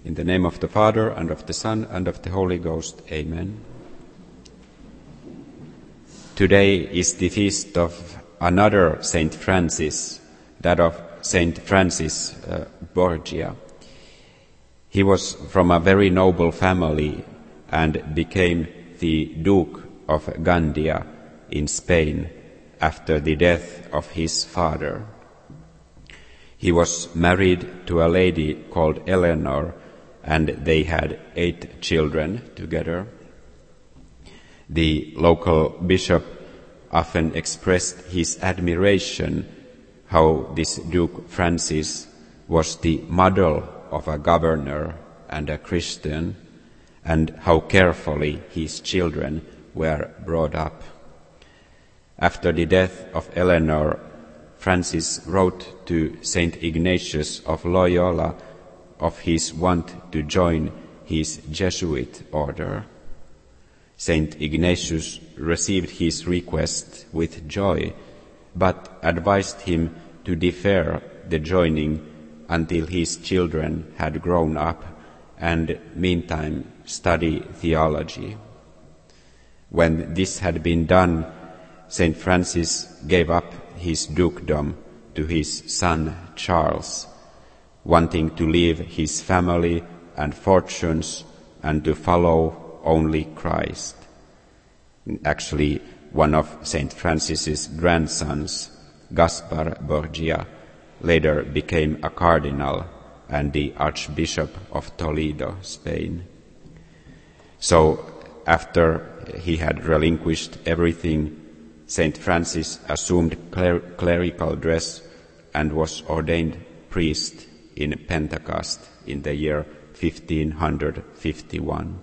In the name of the Father, and of the Son, and of the Holy Ghost. Amen. Today is the feast of another Saint Francis, that of Saint Francis Borgia. He was from a very noble family and became the Duke of Gandia in Spain after the death of his father. He was married to a lady called Eleanor, and they had 8 children together. The local bishop often expressed his admiration how this Duke Francis was the model of a governor and a Christian, and how carefully his children were brought up. After the death of Eleanor, Francis wrote to Saint Ignatius of Loyola of his want to join his Jesuit order. Saint Ignatius received his request with joy, but advised him to defer the joining until his children had grown up and meantime study theology. When this had been done, Saint Francis gave up his dukedom to his son Charles, wanting to leave his family and fortunes and to follow only Christ. Actually, one of Saint Francis's grandsons, Gaspar Borgia, later became a cardinal and the Archbishop of Toledo, Spain. So, after he had relinquished everything, Saint Francis assumed clerical dress and was ordained priest in Pentecost in the year 1551.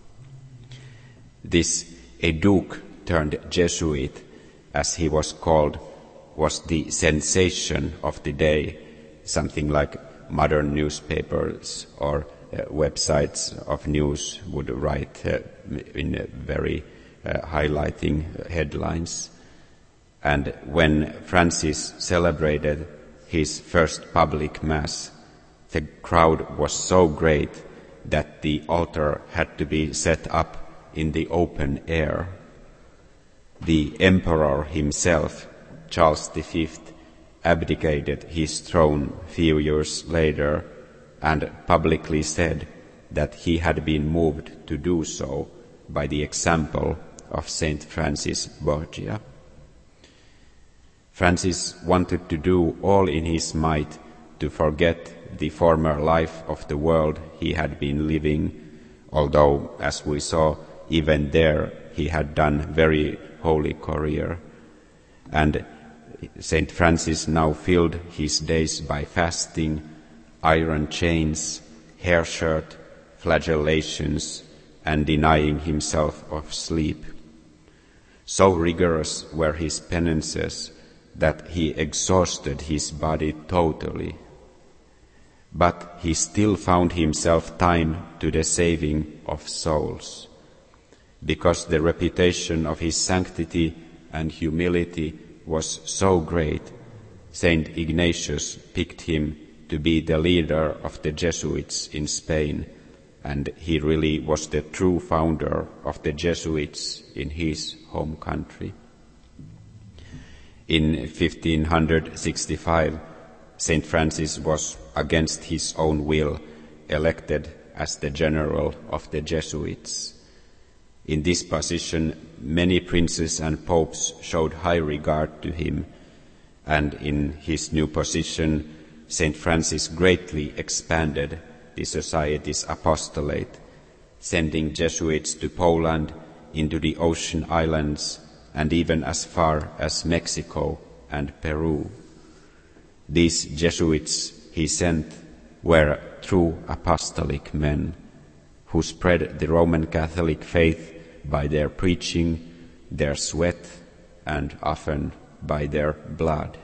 This a duke turned Jesuit, as he was called, was the sensation of the day, something like modern newspapers or websites of news would write in very highlighting headlines. And when Francis celebrated his first public mass, the crowd was so great that the altar had to be set up in the open air. The emperor himself, Charles V, abdicated his throne few years later and publicly said that he had been moved to do so by the example of Saint Francis Borgia. Francis wanted to do all in his might to forget the former life of the world he had been living, although, as we saw, even there he had done very holy career. And Saint Francis now filled his days by fasting, iron chains, hair shirt, flagellations, and denying himself of sleep. So rigorous were his penances that he exhausted his body totally. But he still found himself time to the saving of souls, because the reputation of his sanctity and humility was so great. Saint Ignatius picked him to be the leader of the Jesuits in Spain, and he really was the true founder of the Jesuits in his home country. In 1565, Saint Francis was, against his own will, elected as the general of the Jesuits. In this position, many princes and popes showed high regard to him, and in his new position, Saint Francis greatly expanded the Society's apostolate, sending Jesuits to Poland, into the ocean islands, and even as far as Mexico and Peru. These Jesuits he sent were true apostolic men, who spread the Roman Catholic faith by their preaching, their sweat, and often by their blood.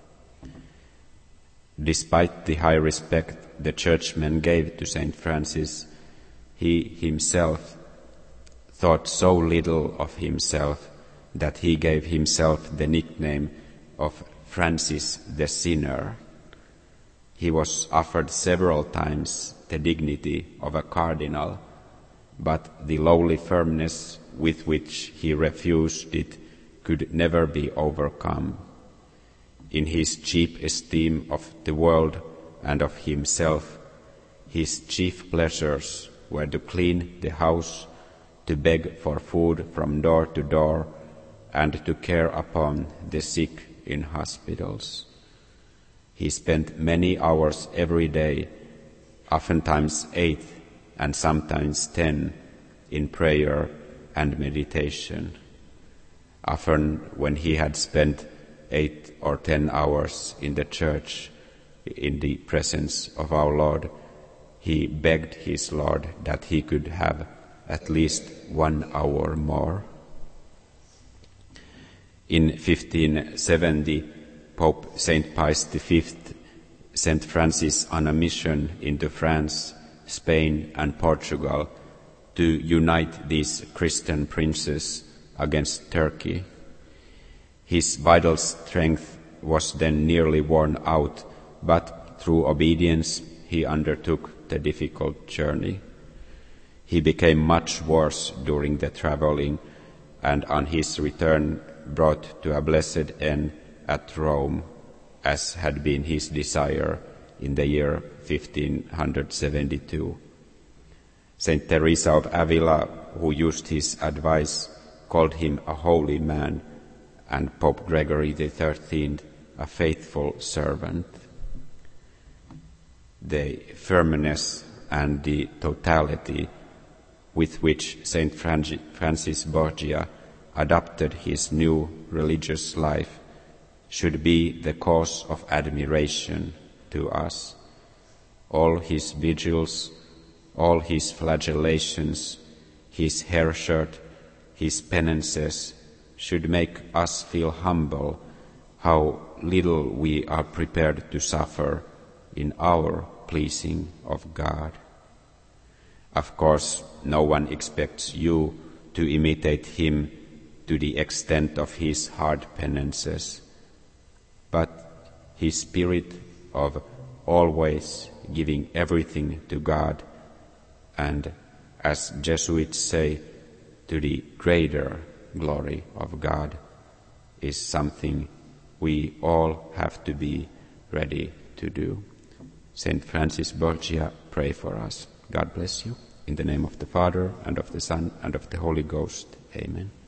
Despite the high respect the churchmen gave to Saint Francis, he himself thought so little of himself that he gave himself the nickname of Francis the Sinner. he was offered several times the dignity of a cardinal, but the lowly firmness with which he refused it could never be overcome. In his cheap esteem of the world and of himself, his chief pleasures were to clean the house, to beg for food from door to door, and to care upon the sick in hospitals. He spent many hours every day, oftentimes 8 and sometimes 10, in prayer and meditation. Often when he had spent 8 or 10 hours in the church in the presence of our Lord, he begged his Lord that he could have at least 1 hour more. In 1570, Pope St. Pius V sent Francis on a mission into France, Spain, and Portugal to unite these Christian princes against Turkey. His vital strength was then nearly worn out, but through obedience he undertook the difficult journey. He became much worse during the traveling, and on his return brought to a blessed end at Rome, as had been his desire in the year 1572. Saint Teresa of Avila, who used his advice, called him a holy man, and Pope Gregory XIII a faithful servant. The firmness and the totality with which Saint Francis Borgia adopted his new religious life should be the cause of admiration to us. All his vigils, all his flagellations, his hair shirt, his penances should make us feel humble how little we are prepared to suffer in our pleasing of God. Of course, no one expects you to imitate him to the extent of his hard penances, but his spirit of always giving everything to God, and, as Jesuits say, to the greater glory of God, is something we all have to be ready to do. Saint Francis Borgia, pray for us. God bless you. In the name of the Father, and of the Son, and of the Holy Ghost. Amen.